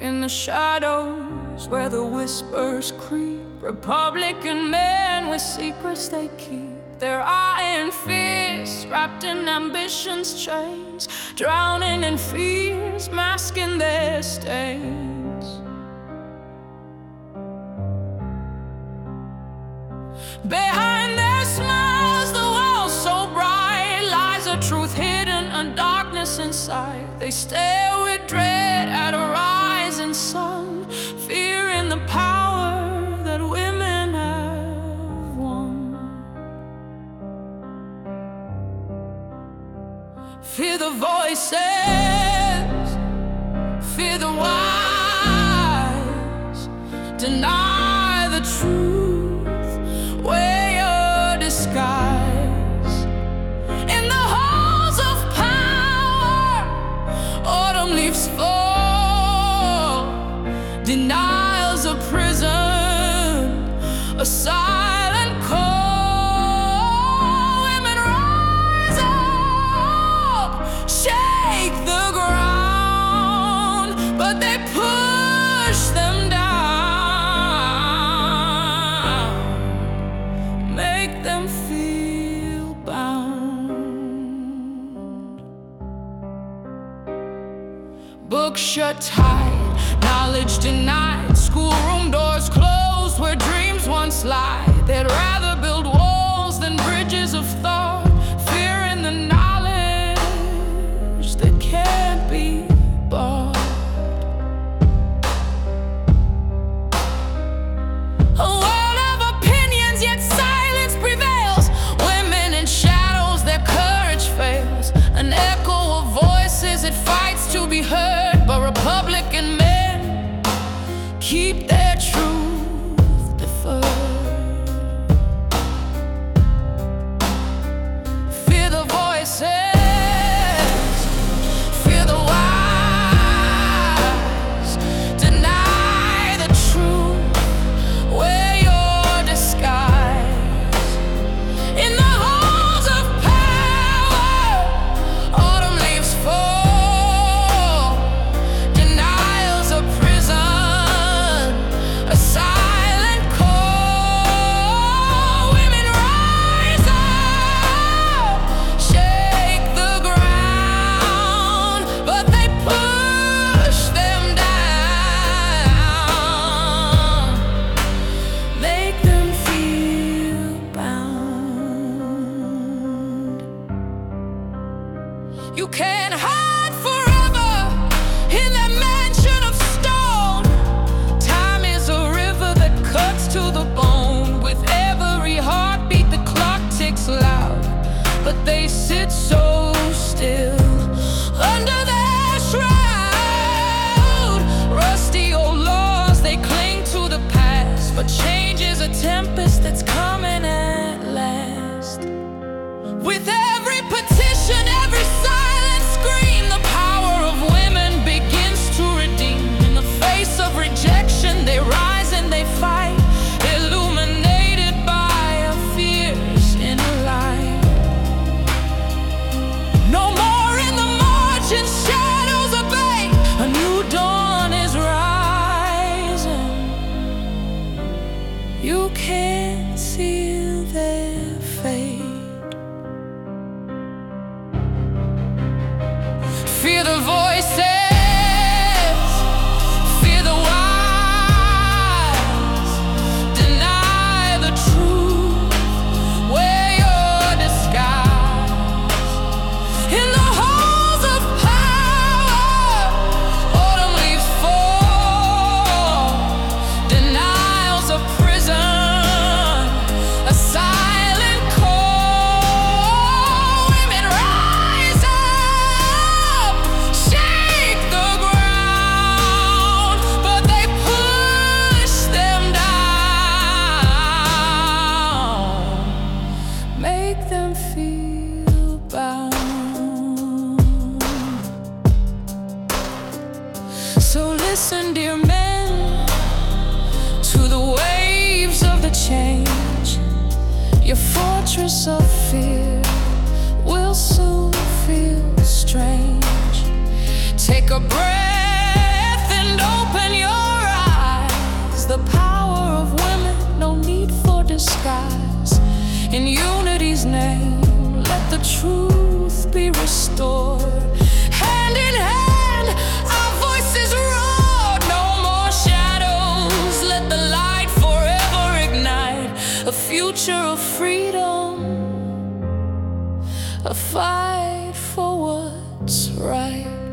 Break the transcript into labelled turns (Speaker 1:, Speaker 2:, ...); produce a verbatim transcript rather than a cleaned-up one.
Speaker 1: in the shadows where the whispers creep. Republican men with secrets they keep, their iron fists wrapped in ambition's chains, drowning in fears, masking their stains. Behind their smiles, the world so bright, lies a truth hidden and darkness inside. They stare with dread at a rising sun, fearing the power that women have won. Fear the voices, fear the wise, deny the truth, wear your disguise. In the halls of power, autumn leaves fall, denial's a prison, a silent call. Women rise up, shake the ground, but they push them down, make them feel bound. Books shut tight, knowledge denied, schoolroom doors closed where dreams once lie. They'd rather build walls than bridges of thought, fearing the knowledge that can't be bought. A world of opinions, yet silence prevails. Women in shadows, their courage fails. An echo of voices, it fights to be heard, but Republican men keep their truth deferred. Fear the voices, fear the wise, deny the truth, wear your disguise. In the halls of power, autumn leaves fall, denial's a prison, a silent call. Women rise up, shake the ground, but they push them down, make them feel bound. You can't hide forever in that mansion of stone. Time is a river that cuts to the bone. With every heartbeat the clock ticks loud, but they sit so still under their shroud. Rusty old laws, they cling to the past, but change is a tempest that's coming at last. With every petition, every silent scream, the power of women begins to redeem. In the face of rejection, they rise and they fight, illuminated by a fierce inner light. No more in the margin, shadows obey. A new dawn is rising. You can't seal their fate. Fear the voices, fear the wise, deny the truth, wear your disguise. In the halls of power, autumn leaves fall, denial's a prison, a silent call. Women rise up, shake the ground, but they push them down, make them feel bound. So listen, dear men, to the waves of the change. Your fortress of fear will soon feel strange. Take a breath and open in unity's name, let the truth be restored. Hand in hand, our voices roar. No more shadows, let the light forever ignite a future of freedom, a fight for what's right.